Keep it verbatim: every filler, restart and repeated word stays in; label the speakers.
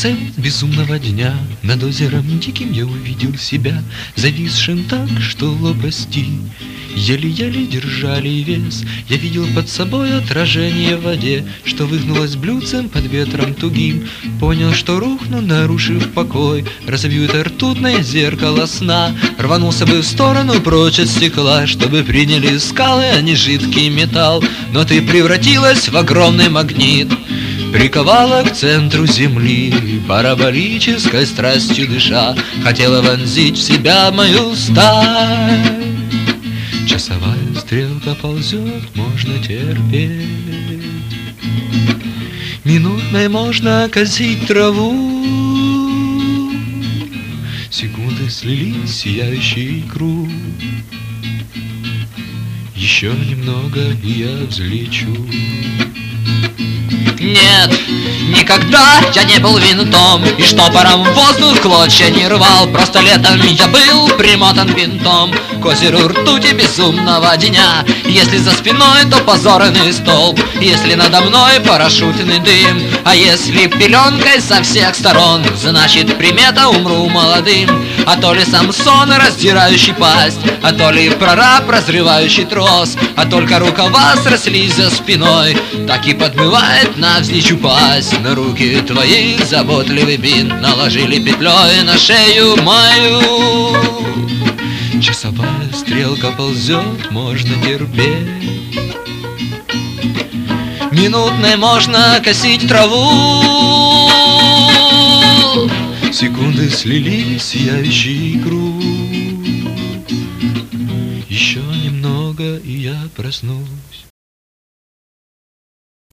Speaker 1: конце безумного дня над озером диким я увидел себя, зависшим так, что лопасти еле-еле держали вес. Я видел под собой отражение в воде, что выгнулось блюдцем под ветром тугим. Понял, что рухну, нарушив покой, разобью это ртутное зеркало сна. Рванулся бы в сторону прочь от стекла, чтобы приняли скалы, а не жидкий металл. Но ты превратилась в огромный магнит, приковала к центру земли, параболической страстью дыша, хотела вонзить в себя мою сталь. Часовая стрелка ползет, можно терпеть, минутной можно косить траву. Секунды слились в сияющий круг, еще немного и я взлечу.
Speaker 2: Нет, никогда я не был винтом и штопором воздух клочья не рвал. Просто летом я был примотан винтом к озеру ртути безумного дня. Если за спиной, то позорный столб, если надо мной парашютный дым. А если пеленкой со всех сторон, значит примета умру молодым. А то ли Самсон, раздирающий пасть, а то ли прораб, разрывающий трос, а только рукава срослись за спиной, так и подмывает навзничь упасть. На руки твои заботливый бинт наложили петлей на шею мою.
Speaker 1: Часовая стрелка ползет, можно терпеть,
Speaker 2: минутной можно косить траву.
Speaker 1: Секунды слились в сияющий круг, еще немного и я проснусь.